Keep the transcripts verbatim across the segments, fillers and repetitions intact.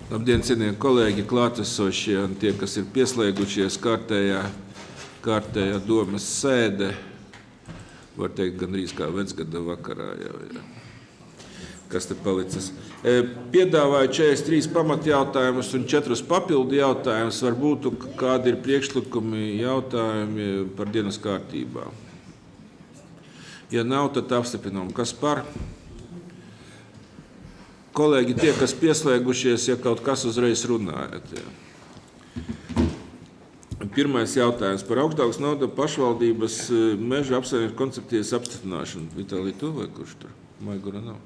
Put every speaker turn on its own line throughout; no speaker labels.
Labdien, cienījamie kolēģi, klātesošie un tie, kas ir pieslēgušies kārtējā, kārtējā domas sēde, var teikt, gandrīz kā vecgada vakarā jau ir. Kas te palicis? Piedāvāju četrdesmit trīs pamatjautājumus un četrus papildu jautājumus. Varbūt kādi ir priekšlikumi jautājumi par dienas kārtībā. Ja nav, tad apstiprinām. Kas par? Kolēģi, tie, kas pieslēgušies, ja kaut kas uzreiz runājat. Ja. Pirmais jautājums par Augstdaugavas novadā pašvaldības meža apsaimnieka koncepcijas apstiprināšanu. Vitālij, tu vai kurš tur? Maigura nav.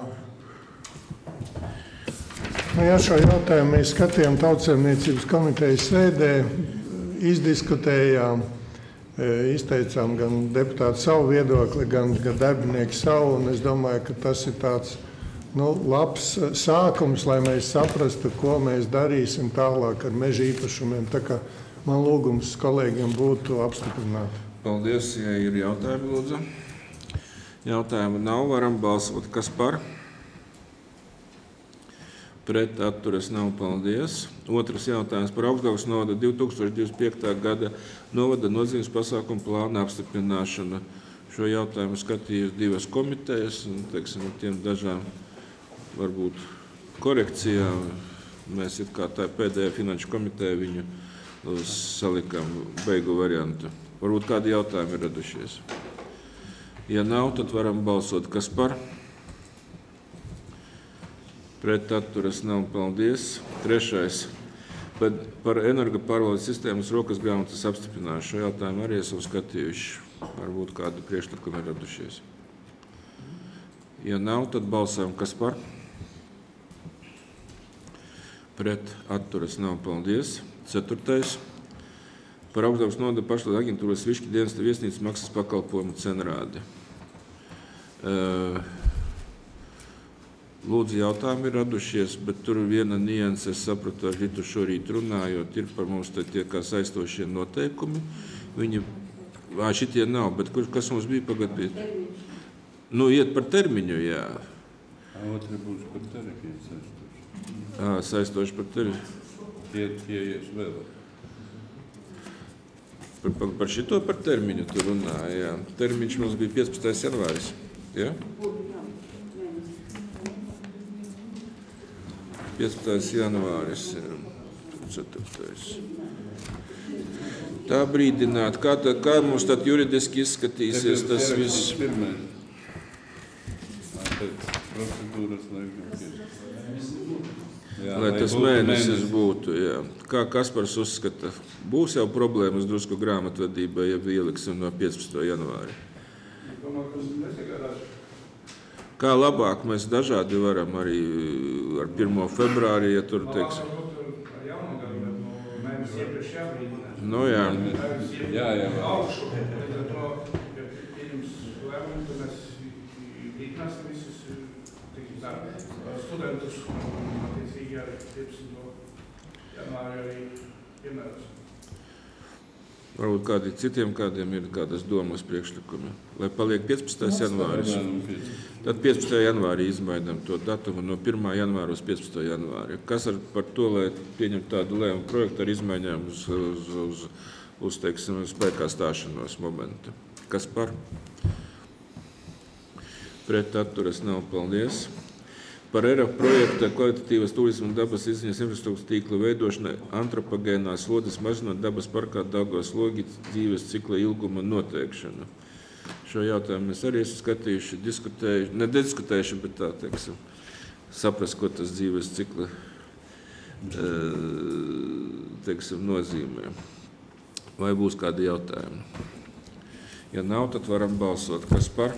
Nu, ja šo jautājumu mēs skatījām Tautsaimniecības komitejas sēdē, izdiskutējām, izteicām gan deputāti savu viedokli, gan, gan darbinieki savu, un es domāju, ka tas ir tāds nu, labs sākums, lai mēs saprastu, ko mēs darīsim tālāk ar meža īpašumiem. Tā kā man lūgums kolēģiem būtu apstiprināt.
Paldies, ja ir jautājumi, lūdzu. Jautājumu nav, varam balsot. Kas par? Pret atturas nav, paldies. Otrs jautājums par Augstdaugavas novada divi tūkstoši divdesmit piekta gada novada nozīmes pasākumu plāna apstiprināšana. Šo jautājumu skatījās divas komitejas, un, teiksim, ar tiem dažām varbūt korekcijām. Mēs it kā tā pēdējā finanšu komiteja viņu salikām beigu variantu. Varbūt kādi jautājumi ir radušies. Ja nav, tad varam balsot. Kas par? Pret atturas nav, paldies. Trešais. Par energopārvaldes sistēmas rokas grāmatas apstiprināšanu. Šo jautājumu arī esam skatījuši. Varbūt kādi priekšlikumi ir radušies. Ja nav, tad balsojam. Kas par? Pret atturas nav, paldies. Ceturtais. Par Augstdaugavas novada pašvaldības aģentūras Višķi dienesta viesnīcas maksas pakalpojumu cenrādi. Lūdzu, jautājumi ir radušies, bet tur viena nianse, es sapratu, ar Ritu šorīt runājot, ir par mums tie kā saistošie noteikumi. Viņi, ā, šitie nav, bet kur, kas mums bija pagatīt? Nu, iet par termiņu, jā.
Otri būs par tarifu saistoši.
Ā, saistoši par tarifu.
Tie, tie ies vēl.
Par, par, par šito par termiņu tu runā, jā. Termiņš mums bija piecpadsmitais janvāris, jā? piecpadsmitais janvāris, ceturtais. Tā brīdināt, kā, tā, kā mums tad juridiski izskatīsies tas viss?
Pirmais. Procedūras laikam. Jā,
lai tas mēnesis būtu, jā. Kā Kaspars uzskata, būs jau problēmas drusku grāmatvedībai, ja ieliksim no piecpadsmitā janvāra? Kā labāk mēs dažādi varam arī ar pirmo februāri, ja tur teiks. Nu jā.
Jā, jā.
Studentus, attiecīgi arī piecpadsmitajā janvārī arī piemēros.
Varbūt kādi citiem kādiem ir kādas domas priekšlikumi, lai paliek piecpadsmitais janvāris. Tad piecpadsmitā janvārī izmainām to datumu no pirmā janvāra uz piecpadsmitā janvāri. Kas ar par to, lai pieņem tādu lēmumu projektu ar izmaiņām uz, uz, uz, uz teiksim, spēkā stāšanos momentu? Kas par? Pret atturas nav, paldies. Par E R A projekta kvalitatīvas turisma un dabas izziņas infrastruktūras tīkla veidošanai antropogēnās slodzes mazinot dabas parkā Daugavas logi dzīves cikla ilguma noteikšanu. Šo jautājumu mēs arī esam skatījuši, diskutējuši, nediskutējuši, bet tā, teiksim, saprast, ko tas dzīves cikla, teiksim, nozīmē. Vai būs kādi jautājumi? Ja nav, tad varam balsot. Kas par?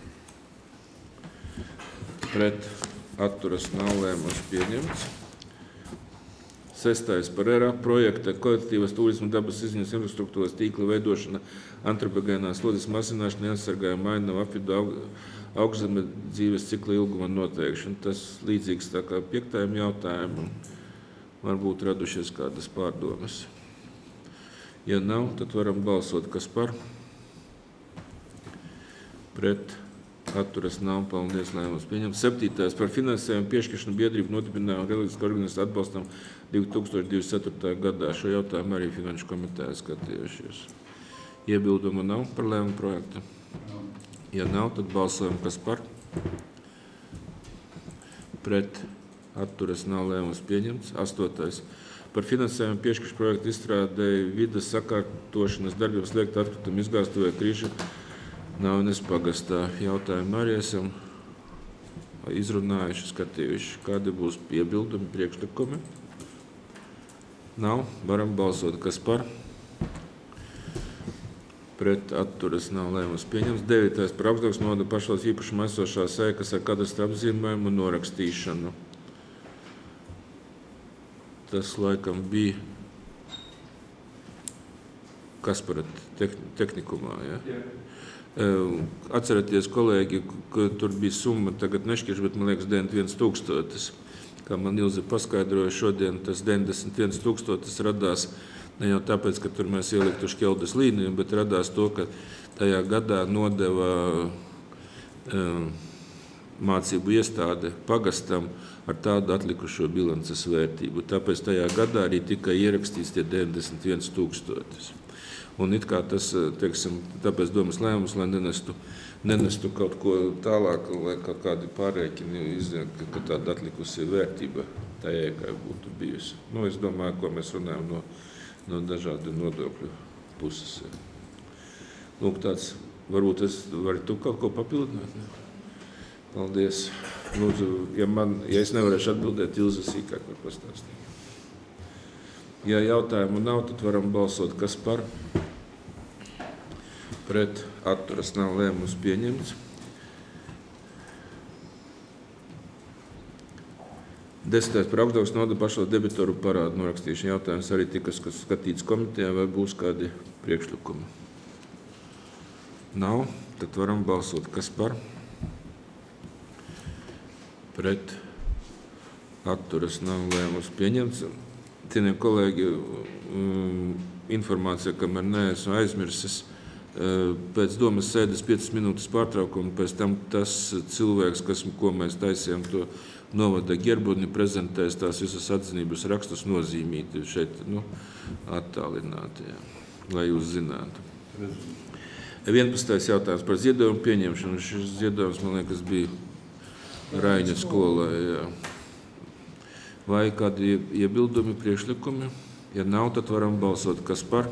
Pret atturas nav, lēmums pieņemts. Sestais par E R A projekta kvalitatīvas turisma dabas izziņas infrastruktūras tīkla veidošana antropogēnās slodzes mazināšana, neaizsargājuma ainavu apvidu augšzeme dzīves cikla ilguma noteikšana. Tas līdzīgs tā kā piektajam jautājumam. Varbūt radušies kādas pārdomas. Ja nav, tad varam balsot. Kas par? Pret atturas nav. Paldies, lēmums pieņemts. Septītais par finansējumu piešķiršanu biedrību nodibinājumu reliģisku organizāciju atbalstam divi tūkstoši divdesmit ceturtajā gadā. Šo jautājumu arī Finanšu komiteja skatījušies. Iebildumu nav par lēmumu projektu? Ja nav, tad balsojam, kas par? Pret atturas nav. Lēmums pieņemts. Astotais. Par finansējumu piešķiršanu projektu izstrādēju vides sakārtošanas darbības liekt atkritumu izgāstuvē Krīža Naunes pagastā. Jautājumu arī esam izrunājuši, skatījuši. Kādi būs iebildumi, priekšlikumi? Nav. Varam balsot. Kas par? Pret atturas nav. Lēmums pieņemts. Devītais. Par apstākļu nodevu pašvalsts īpašumā esošās ēkas ar kadastra apzīmējumu un norakstīšanu. Tas laikam bija Kasparat tehnikumā. Ja? Jā. Atcerieties, kolēģi, ka tur bija summa, tagad nešķirš, bet man liekas deviņdesmit viens tūkstotis. Kā man Ilze paskaidroja šodien, tas deviņdesmit viens tūkstotis radās ne jau tāpēc, ka tur mēs ieliktu šķeldes līniju, bet radās to, ka tajā gadā nodeva um, mācību iestāde pagastam ar tādu atlikušo bilances vērtību. Tāpēc tajā gadā arī tikai ierakstīts tie deviņdesmit viens tūkstotis. Un it kā tas, teiksim, tāpēc domas lēmums, lai nenestu, nenestu kaut ko tālāk, lai kaut kādi pārreikini izzina, ka tāda atlikusi vērtība tajā, kā būtu bijusi. Nu, es domāju, ko mēs runājam no, no dažādu nodokļu puses. Lūk, tāds, varbūt es varu tu kaut ko papildināt? Ne? Paldies. Lūdzu, ja, man, ja es nevarēšu atbildēt, Ilze sīkāk var pastāstīt. Ja jautājumu nav, tad varam balsot, kas par? Pret atturas nav. Lēmums pieņemts. Desmitais par apstākļu nodevu pašvalsts debitoru parādu norakstīšanu. Jautājums arī tika skatīts komitejā, vai būs kādi priekšlikumi? Nav, tad varam balsot, kas par? Pret atturas nav. Lēmums pieņemts. Cienījamie kolēģi, informācija, kamēr neesmu aizmirsis, pēc domas sēdes piecas minūtes pārtraukuma, pēc tam tas cilvēks, kas, ko mēs taisījām, to novada Gerbuni, prezentēs tās visas atzinības rakstus nozīmīti šeit, nu, attālināti, jā, lai jūs zinātu. vienpadsmitais jautājums par ziedojumu pieņemšanu. Šis ziedojums, man liekas, bija Raiņa skolā, jā. Vai kādi iebildumi, priekšlikumi? Ja nav, tad varam balsot, kas par?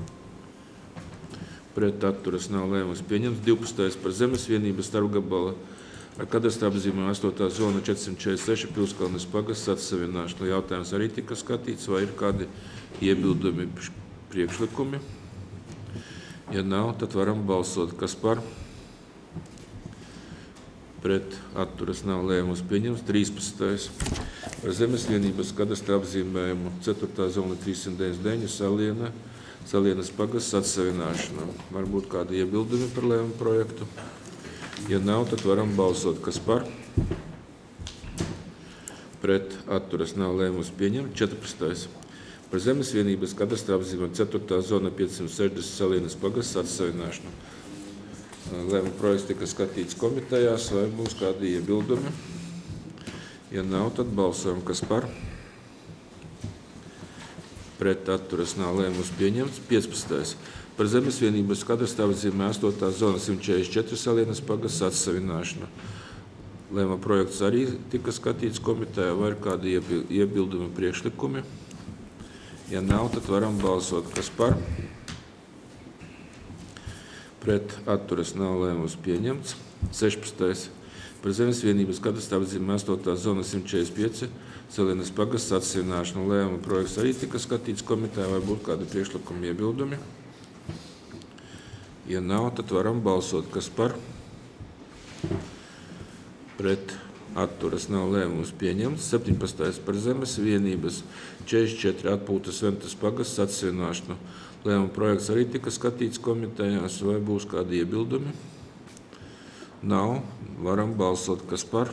Pret atturas nav. Lēmums pieņemts. divpadsmitais par zemes vienības starpgabala ar kadastra apzīmējumu astotā zona četrsimt četrdesmit seši Pilskalnes pagasts atsavināšana. Jautājums arī tika skatīts, vai ir kādi iebildumi, priekšlikumi? Ja nav, tad varam balsot, kas par? Pret atturas nav. Lēmums pieņemts. trīspadsmitais par zemes vienības kadastra apzīmējumu ceturtā zona trīssimt deviņdesmit deviņi Saliena, Salienas pagasts atsavināšana. Varbūt kādi iebildumi par lēmumu projektu? Ja nav, tad varam balsot, kas par? Pret atturas nav. Lēmums pieņemts. četrpadsmitais par zemes vienības kadastra apzīmējumu ceturtā zona piecsimt sešdesmit Salienas pagasts atsavināšana. Lēmuma projekts tika skatīts komitejās, vai būs kādi iebildumi? Ja nav, tad balsojam, kas par? Pret atturas nav. Lēmums pieņemts. piecpadsmitais par zemes vienības kadastra apzīmē astotā zona simt četrdesmit četri Salienas pagasts atsavināšana. Lēmuma projekts arī tika skatīts komitejā, vai ir kādi iebildumi, priekšlikumi? Ja nav, tad varam balsot, kas par? Pret atturas nav. Lēmums pieņemts. sešpadsmitais par zemes vienības kadastra apzīmē astotā zona simt četrdesmit pieci Salienas pagasts atsavināšana. Lēmuma projekts arī tika skatīts komitejā, vai būtu kādi priekšlikumi, iebildumi? Ja nav, tad varam balsot, kas par? Pret atturas nav. Lēmums pieņemts. septiņpadsmitais par zemes vienības četrdesmit četri atpūtas Ventas pagasts atsavināšana. Lēmuma projekts arī tika skatīts komitejās, vai būs kādi iebildumi? Nav. Varam balsot, kas par?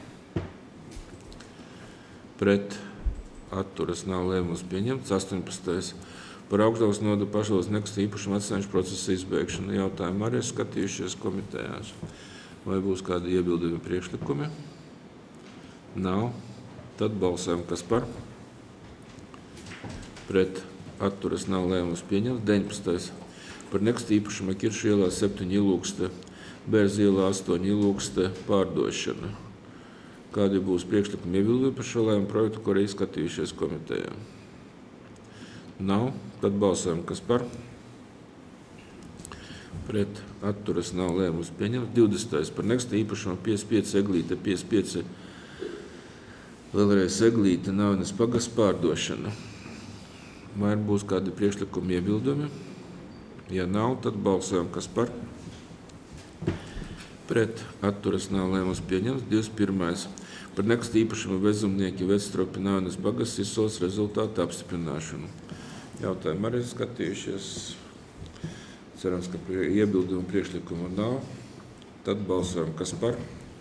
Pret atturas nav. Lēmums pieņemts. astoņpadsmitais par augstdevas nodevu pašvalsts nekustamā īpašuma atstāšanas procesa izbeigšanu. Jautājumu arī skatījušies komitejās. Vai būs kādi iebildumi priekšlikumi? Nav. Tad balsojam, kas par. Pret atturas nav lēmums pieņemts. deviņpadsmitais. Par nekustamā īpašuma Kiršu ielā septiņi Ilūkste, Bērza ielā astoņi Ilūkste pārdošana. Kādi būs priekšlikumi iebildumi par šo lēmumu projektu, ko arī izskatījušies komitejā? Nav. Tad balsojam, kas par. Pret atturas nav lēmums pieņemts. divdesmitais. Par nekustamā īpašuma piecdesmit pieci Eglīte, piecdesmit pieci vēlreiz Eglīte, Naujenes pagasts pārdošana. Vai būs kādi priekšlikumi iebildumi? Ja nav, tad balsojam, kas par. Pret atturas nav lēmums pieņemts. divdesmit pirmais. Par nekustamā īpašuma Vezumnieki, Vectropi, Naujenes pagasts izsoles rezultātu apstiprināšanu. Jautājumi arī skatījušies. Cerams, ka iebildumu priekšlikumu nav. Tad balsojam, kas par.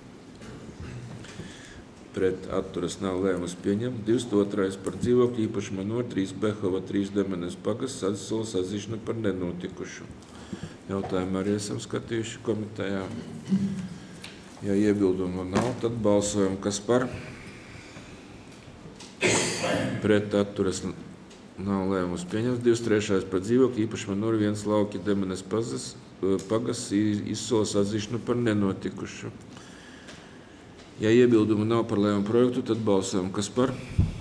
Pret atturas nav lēmums pieņemts. divdesmit otrais. Par dzīvokļu īpašumu no trīs Behova, trīs Demenes pagasts izsoles atzīšanu par nenotikušu. Jautājumu arī esam skatījuši komitejā. Ja iebildumu nav, tad balsojam, kas par. Pret atturas nav lēmums pieņemts. divdesmit trešais. Par dzīvokļu īpašumu no viens Lauki Demenes pagasts izsoles atzīšanu par nenotikušu. Ja iebildumu nav par lēmumu projektu, tad balsojam, kas par.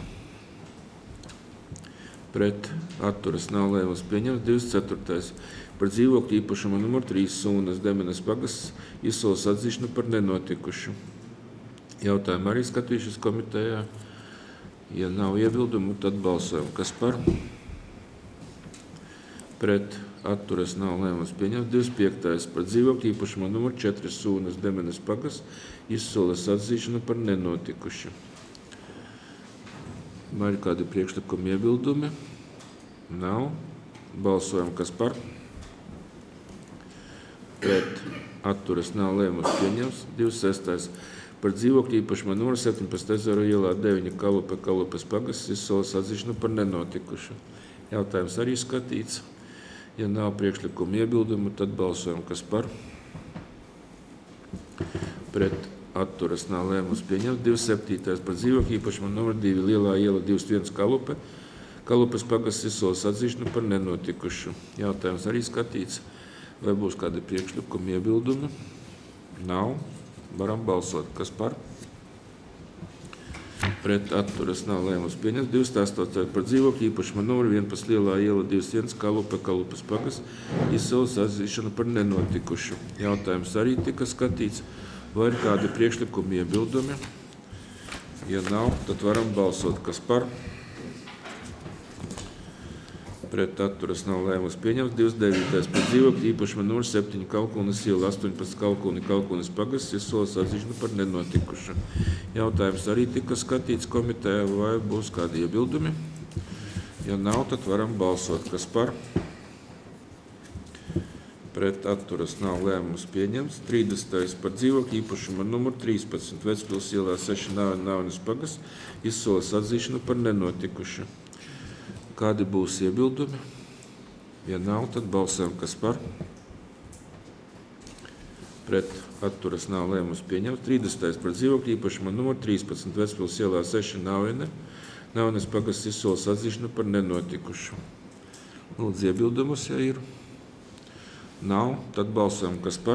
Pret atturas nav lēmums pieņemts. divdesmit ceturtais. Par dzīvokļu īpašumu numur trīs Sūnas Demenes pagasts izsoles atzīšanu par nenotikušu. Jautājumu arī skatījušies komitejā. Ja nav iebildumu, tad balsojam, kas par. Pret atturas nav lēmums pieņemts. divdesmit piektais. Par dzīvokļu īpašumu numur četri Sūnas Demenes pagasts izsoles atzīšanu par nenotikušu. Vai ir kādi priekšlikumi iebildumi? Nav. Balsojam, kas par. Pret atturas nav lēmums pieņemts. divdesmit sestais. Par dzīvokļu īpašumu numur septiņpadsmit Ezeru ielā deviņi Kalupe, Kalupes pagasts izsoles atzīšanu par nenotikušu. Jautājums arī skatīts. Ja nav priekšlikumu iebildumu, tad balsojam, kas par. Pret atturas nav lēmums pieņemts. divdesmit septītais. Par dzīvokļu īpašumu numur divi Lielā iela divdesmit viens Kalupe, Kalupes pagasts izsoles atzīšanu par nenotikušu. Jautājums arī skatīts. Vai būs kādi priekšlikumi iebildumi? Nav. Varam balsot, kas par. Pret atturas nav lēmums pieņemts. divdesmit astotais. Par dzīvokļu īpašumu numur vienpadsmit Lielā iela divdesmit viens Kalupe, Kalupes pagasts izsoles atzīšanu par nenotikušu. Jautājums arī tika skatīts. Vai ir kādi priekšlikumi iebildumi? Ja nav, tad varam balsot, kas par. Pret atturas nav lēmums pieņemts. divdesmit devītais. Par dzīvokļu īpašumu numur septiņi Kalkunas iela astoņpadsmit Kalkuni, Kalkunas pagasts izsoles atzīšanu par nenotikušu. Jautājums arī tika skatīts komitejā. Vai būs kādi iebildumi? Ja nav, tad varam balsot, kas par. Pret atturas nav lēmums pieņemts. trīsdesmitais. Par dzīvokļu īpašumu numur trīspadsmit Vecpils ielā seši Naujenes pagasts izsoles atzīšanu par nenotikušu. Kādi būs iebildumi? Ja nav, tad balsojam, kas par. Pret atturas nav lēmums pieņemts. trīsdesmitais. Par dzīvokļu īpašumu numur trīspadsmit Vecpils ielā seši Naujene, Naujenes pagasts izsoles atzīšanu par nenotikušu. Lūdzu, iebildumus, ja ir. Nav, tad balsojam, kas par.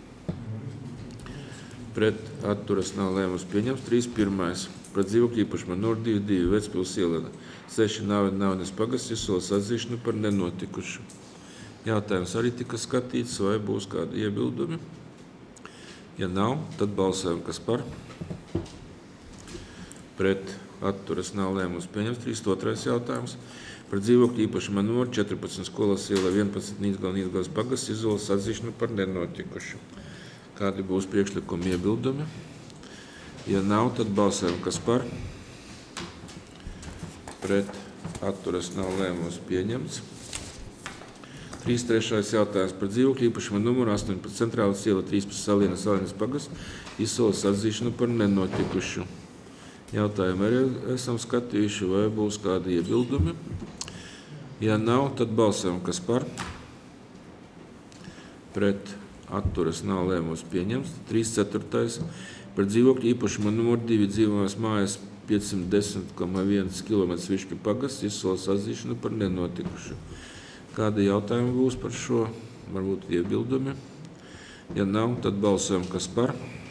Pret atturas nav lēmums pieņemts. trīsdesmit pirmais. Par dzīvokļu īpašumu numur divi divi Vecpils ielā seši Naujenes pagasts izsoles atzīšanu par nenotikušu. Jautājums arī tika skatīts, vai būs kādi iebildumi. Ja nav, tad balsojam, kas par. Pret atturas nav lēmums pieņemts. trīsdesmit otrais jautājums. Par dzīvokļu īpašumu numur četrpadsmit Skolas iela vienpadsmit Nīcgala pagasts izsoles atzīšanu par nenotikušu. Kādi būs priekšlikumi iebildumi? Ja nav, tad balsojam, kas par. Pret atturas nav lēmums pieņemts. trīsdesmit trešais jautājums. Par dzīvokļu īpašumu numuru astoņpadsmit Centrālas iela trīspadsmit Salienas Salienas pagasts izsoles atzīšanu par nenotikušu. Jautājumu arī esam skatījuši, vai būs kādi iebildumi. Ja nav, tad balsojam, kas par. Pret atturas nav lēmums pieņemts. trīs ceturtais par dzīvokļu īpašuma numur divi dzīvojamās mājas piecsimt desmit koma viens kilometrs Višķu pagasts izsoles atzīšanu par nenotikušu. Kādi jautājumi būs par šo? Varbūt iebildumi? Ja nav, tad balsojam, kas par.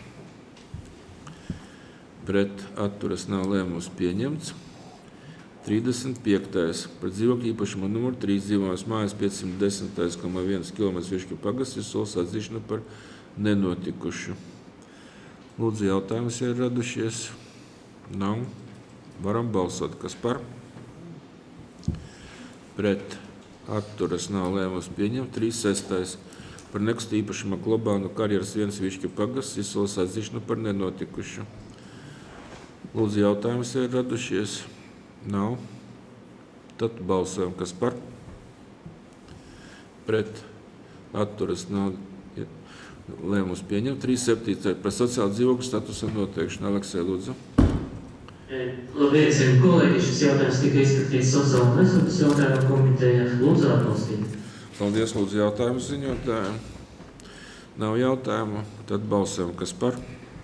Pret atturas nav lēmums pieņemts. trīsdesmit piektais par dzīvokļu īpašuma numuru trīs dzīvojamās mājas piecsimt desmit koma viens kilometrs Višķu pagasts izsoles atzīšanu par nenotikušu. Lūdzu, jautājums ir radušies. Nav. Varam balsot, kas par. Pret atturas nav lēmums pieņemt. trīs sestais par nekustamā īpašuma globālu karjeras viens Višķu pagasts izsoles atzīšanu par nenotikušu. Lūdzu, jautājums ir radušies. Nav. Tad balsojam, kas par. Pret atturas nav lēmums pieņemt. trīs septītais par sociālu dzīvokļu statusa noteikšanu. Aleksej, lūdzu.
Labdien, cienījamie kolēģi! Šis jautājums tika izskatīts Sociālo un veselības jautājumu komitejā. Lūdzu, atbalstīt.
Paldies, lūdzu, jautājumu ziņotājiem. Nav jautājumu. Tad balsojam, kas par.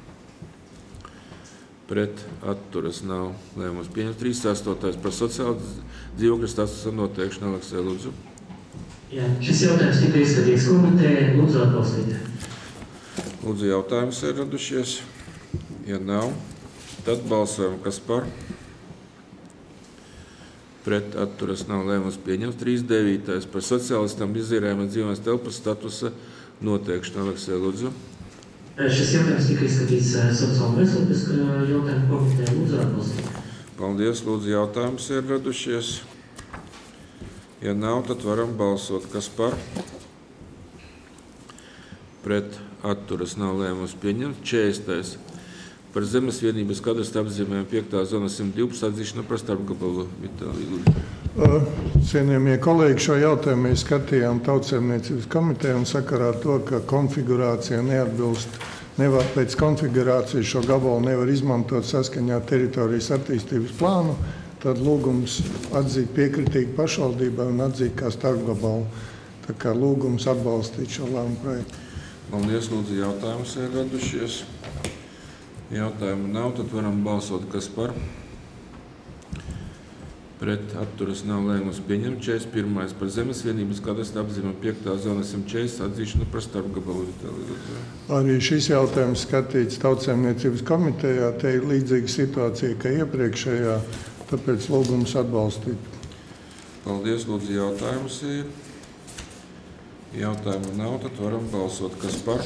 Pret atturas nav lēmums pieņemts. trīs astotais par sociālu dzīvokļu statusa noteikšanu. Aleksej, lūdzu.
Jā, šis jautājums tika izskatīts komitejā. Lūdzu, atbalstīt.
Lūdzu, jautājums ir radušies. Ja nav, tad balsojam, kas par. Pret atturas nav lēmums pieņemts. trīs devītais par sociālistam izīrējuma dzīvības telpas statusa noteikšanu. Aleksej, lūdzu.
Šis jautājums tika izskatīts Sociālo un veselības jautājumu komitejā. Lūdzu, atbalstīt.
Paldies, lūdzu, jautājums ir radušies. Ja nav, tad varam balsot, kas par. Pret atturas nav lēmums pieņemts. četrdesmitais par zemes vienības kadastra apzīmējumu piektā zona simt divpadsmit atzīšanu par starpgabalu.
Cienījamie kolēģi, šo jautājumu mēs skatījām Tautsaimniecības komitejā un sakarā ar to, ka konfigurācija neatbilst, nevar pēc konfigurācijas šo gabalu nevar izmantot saskaņā teritorijas attīstības plānu, tad lūgums atzīt piekritīgi pašvaldībai un atzīt kā starpgabalu. Tā kā lūgums atbalstīt šo lēmumu projektu.
Paldies, lūdzu, jautājums ir radušies. Jautājumu nav, tad varam balsot, kas par. Pret atturas nav lēmums pieņemt. četrdesmit pirmais par zemes vienības kadastra apzīmējumu piektā zona simt četrdesmit atzīšanu par starpgabalu.
Arī šis jautājums skatīts Tautsaimniecības komitejā. Te ir līdzīga situācija, kā iepriekšējā, tāpēc lūgums atbalstīt.
Paldies, lūdzu, jautājums ir. Jautājumu nav, tad varam balsot, kas par.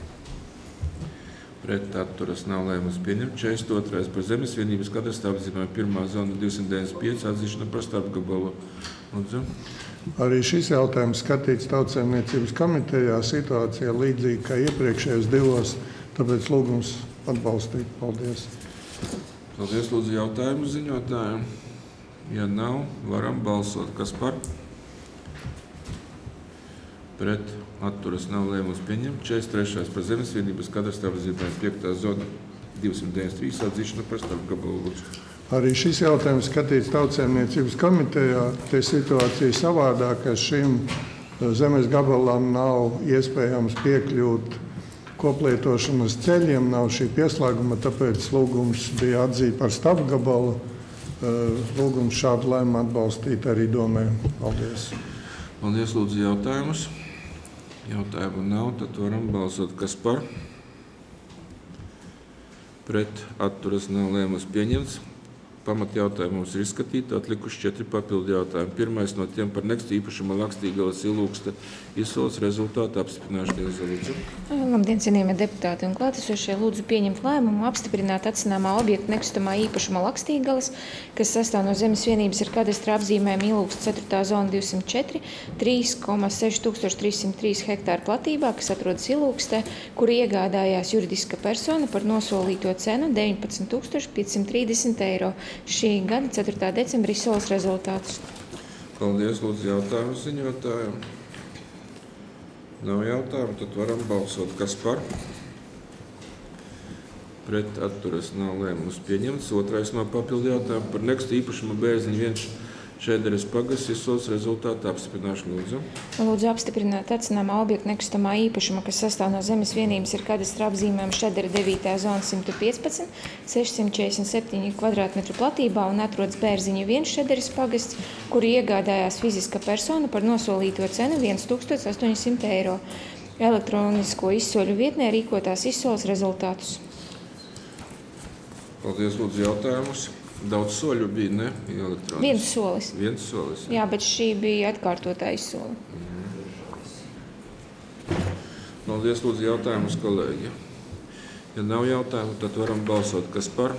Pret atturas nav lēmums pieņemt. četrdesmit otrais par zemes vienības kadastra apzīmējumu pirmā zona divsimt deviņdesmit pieci atzīšanu par starpgabalu. Lūdzu.
Arī šis jautājums skatīts Tautsaimniecības komitejā. Situācija līdzīga kā iepriekšējos divos, tāpēc lūgums atbalstīt. Paldies.
Paldies, lūdzu, jautājumu ziņotājiem. Ja nav, varam balsot, kas par. Pret atturas nav lēmums pieņemt. četrdesmit trešais par zemes vienības kadastra apzīmējumu piektā zona divsimt deviņdesmit trīs atzīšanu par starpgabalu.
Arī šis jautājums skatīts Tautsaimniecības komitejā. Te situācija savādāka. Šim zemes gabalam nav iespējams piekļūt koplietošanas ceļiem, nav šī pieslēguma, tāpēc lūgums bija atzīt par starpgabalu. Lūgums šādu lēmumu atbalstīt arī domē. Paldies.
Paldies, lūdzu, jautājumus. Jautājumu nav, tad varam balsot, kas par. Pret atturas nav lēmums pieņemts. Pamat jautājumi mums ir izskatīti, atlikuši četri papildu jautājumi. Pirmais no tiem par nekustamā īpašuma Lakstīgalas Ilūksta izsoles rezultātu apstiprināšanu. Lūdzu.
Labdien, cienījamie deputāti un klātesošie, lūdzu pieņemt lēmumu apstiprināt atsināmā objekta nekustamā īpašuma Lakstīgalas, kas sastāv no zemes vienības ar kadastra apzīmējumu Ilūksta ceturtā zona divsimt četri, trīs koma seši tūkstoši trīs simt trīs hektāru platībā, kas atrodas Ilūkstē, kuru iegādājās juridiska persona par nosolīto cenu deviņpadsmit tūkstoši piecsimt trīsdesmit eiro. Šī gada ceturtā decembrī solas rezultātus.
Paldies, lūdzu, jautājumu ziņotājiem. Nav jautājumu, tad varam balsot, kas par. Pret atturas nav lēmums pieņemts. Otrais no papildu jautājumu par nekustamā īpašuma Bērziņu viens Šēderes pagasts izsoles rezultātu apstiprināšanu lūdzu.
Lūdzu apstiprināt atcināmā objekta nekustamā īpašuma, kas sastāv no zemes vienības ar kadastra apzīmēm Šēdera devītā zona simt piecpadsmit, sešsimt četrdesmit septiņi kvadrātmetru platībā un atrodas Bērziņa viens Šēderes pagasts, kuru iegādājās fiziska persona par nosolīto cenu tūkstoš astoņsimt eiro. Elektronisko izsoļu vietnē rīkotās izsoles rezultātus.
Paldies, lūdzu, jautājumus. Daudz soļu bija, ne? Elektronis.
Viens solis.
Viens solis.
Jā, bet šī bija atkārtotā izsole.
Paldies, lūdzu, jautājumus, kolēģi. Ja nav jautājumu, tad varam balsot, kas par.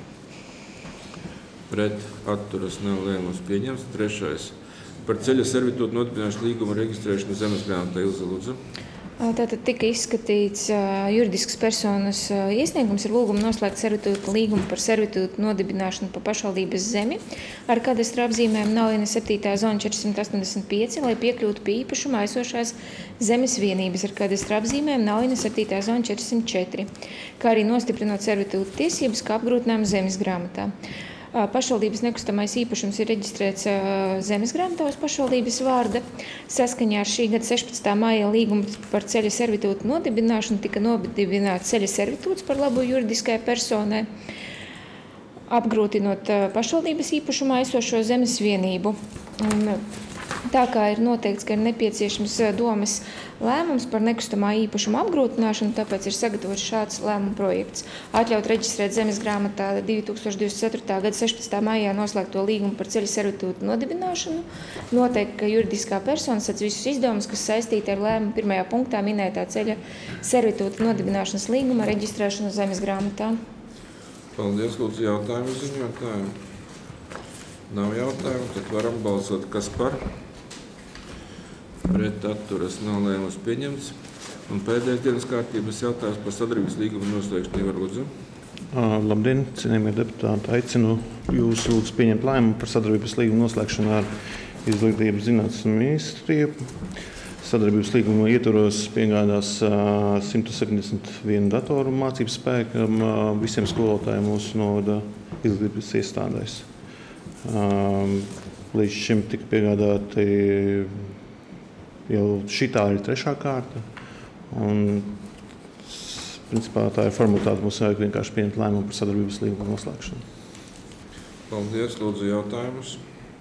Pret atturas nav lēmums pieņems. Trešais. Par ceļa servitūtu nodibināšanu līguma reģistrēšanu zemes grāmatā. Ilze, lūdzu.
Tātad tika izskatīts uh, juridiskas personas uh, iesniegums ar lūgumu noslēgt servitūtu līgumu par servitūtu nodibināšanu pa pašvaldības zemi ar kadastra apzīmēm Nalina septītā zona četrsimt astoņdesmit pieci, lai piekļūtu pie īpašuma esošās zemes vienības ar kadastra apzīmēm Nalina septītā zona četrsimt četri, kā arī nostiprinot servitūtu tiesības kā apgrūtinājumu zemes grāmatā. Pašvaldības nekustamais īpašums ir reģistrēts zemes grāmatā uz pašvaldības vārda. Saskaņā ar šī gada sešpadsmitā maija līgumu par ceļa servitūtu nodibināšanu tika nodibināts ceļa servitūts par labu juridiskai personai, apgrūtinot pašvaldības īpašumā esošo zemes vienību. Un tā kā ir noteikts, ka ir nepieciešams domes lēmums par nekustamā īpašuma apgrūtināšanu, tāpēc ir sagatavots šāds lēmuma projekts. Atļaut reģistrēt zemes grāmatā divi tūkstoši divdesmit ceturtā gada sešpadsmitā maijā noslēgto līgumu par ceļa servitūtu nodibināšanu. Noteikti, ka juridiskā persona sadz visus izdevumus, kas saistīti ar lēmumu pirmajā punktā minētā ceļa servitūtu nodibināšanas līguma reģistrēšanu zemes grāmatā.
Paldies, lūdzu, jautājumu ziņotāju. Nav jautājumu, tad varam balsot, kas par. Pret atturas nav lēmums pieņemts. Un pēdējais dienas kārtības jautājums par sadarbības līguma noslēgšanu. Ivar, lūdzu.
Labdien, cienījamie deputāti. Aicinu jūs lūdzu pieņemt lēmumu par sadarbības līguma noslēgšanu ar Izglītības zinātnes ministriju. Sadarbības līguma ietvaros piegādās simt septiņdesmit vienu datoru mācību spēkam visiem skolotājiem mūsu novada izglītības iestādēs. Līdz šim tika piegādāti jau šitā ir trešā kārta. Un, principā, tā ir formalitāte. Mums vajag vienkārši pieņemt lēmumu par sadarbības līguma noslēgšanu.
Paldies, lūdzu, jautājumus.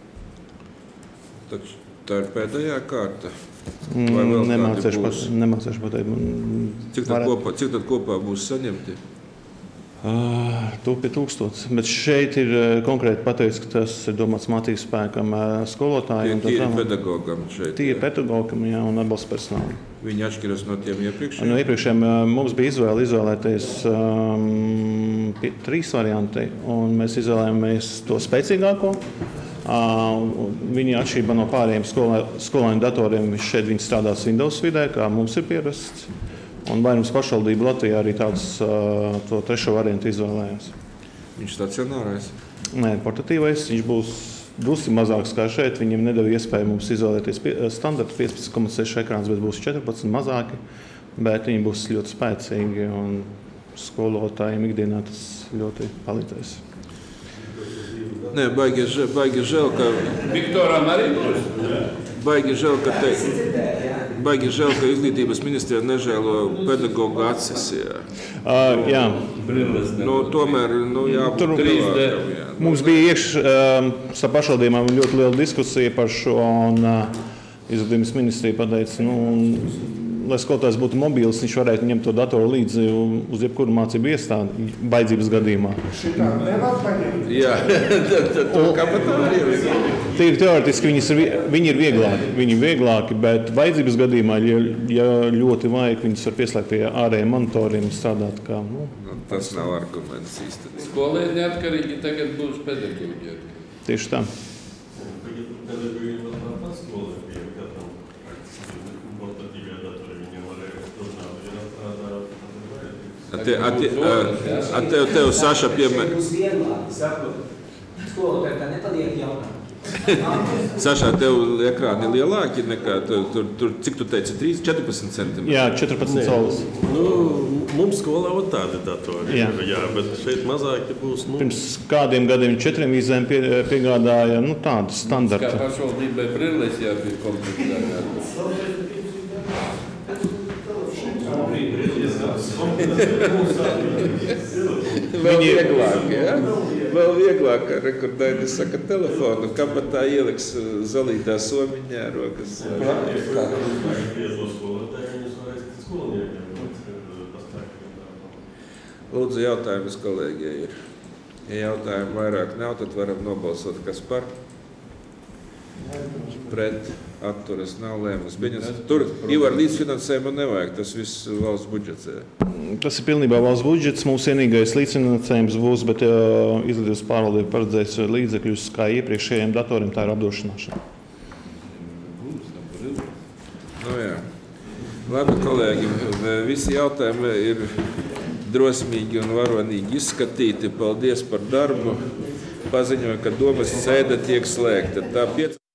Taču tā ir pēdējā kārta.
Nemācēšu pateikt.
Cik tad kopā, cik tad kopā būs saņemti?
Uh, to pie tūkstots. Bet šeit ir uh, konkrēti pateikts, ka tas ir domāts mācību spēkam, uh, skolotājiem.
Tie ir pedagogam šeit.
Tie ir pedagogam, jā, un atbalsta personālam.
Viņi atšķiras no tiem iepriekšējiem?
No iepriekšējiem uh, mums bija izvēle izvēlēties um, pie, trīs varianti, un mēs izvēlējāmies to spēcīgāko. Uh, viņi atšķirībā no pārējiem skolā, skolēnu datoriem, šeit viņi strādās Windows vidē, kā mums ir pierasts. Un vairums pašvaldību Latvijā arī tāds, uh, to trešo variantu izvēlējās.
Viņš stacionārais?
Nē, portatīvais. Viņš būs drusku mazāks kā šeit. Viņam nedeva iespēju mums izvēlēties pie, standarta piecpadsmit komats seši ekrāns, bet būs četrpadsmit mazāki. Bet viņi būs ļoti spēcīgi un skolotājiem ikdienā tas ļoti palīdzēs.
Nē, baigi žēl, baigi žēl, ka...
Viktoram arī būs?
Baigi žēl, ka te... Baigi žēl, ka izglītības ministrija nežēlo pedagogu acis. Jā.
Uh, jā.
Nu, tomēr, nu, jābūt
Tur
privātam, jā.
Mums bija iekš uh, sa pašvaldībām ļoti liela diskusija par šo, un uh, izglītības ministrija pateica, nu, un, lai skolotājs būtu mobils, viņš varētu ņemt to datoru līdzi uz jebkuru mācību iestādi baidzības gadījumā.
Šitā nevar paņemt.
Jā, to kā pat arī ir.
Tīri teoretiski viņi ir, viņi ir vieglāki, viņi ir vieglāki, bet vajadzības gadījumā, ja, ja ļoti vajag, viņus var pieslēgt pie ārējiem monitoriem strādāt kā, nu.
Tas nav arguments īsti.
Skolēni neatkarīgi tagad būs pedagoģi.
Tieši tā.
A te, a te, a, a tev, tev Saša piemēr...
Būs vienlādi, saprot. Skolotāji tā nepaliek jaunāki.
Sašā, tev ekrāni ir lielāki nekā, tur, tur, tur cik tu teici, trīs, četrpadsmit centimetri?
Jā, četrpadsmit solis.
Nu, mums skolā ir tādi datori,
Jā.
jā, bet šeit mazāk būs. Nu,
Pirms kādiem gadiem četriem vīzēm pie, piegādāja nu, tādu
Kā
standartu.
pašvaldībai brilles jābūt komplektā.
Vēl vieglāk, jā? Vēl vieglāk, kā rekordainis saka telefonu, kabatā ieliks zalītā somiņā rokas. Lūdzu, jautājumus kolēģiem ir. Ja jautājumu vairāk nav, tad varam nobalsot, kas par. Pret, atturas, nav lēmums. Tur Ivar līdzfinansējumu nevajag, tas viss valsts budžetē.
Tas ir pilnībā valsts budžets. Mūsu vienīgais līdzfinansējums būs, bet uh, izglītības pārvaldība paredzēs līdzekļus kā iepriekšējiem datoriem, tā ir apdrošināšana.
Nu jā. Labi, kolēģi, visi jautājumi ir drosmīgi un varonīgi izskatīti. Paldies par darbu. Paziņoju, ka domas sēde tiek slēgta. Tā piec...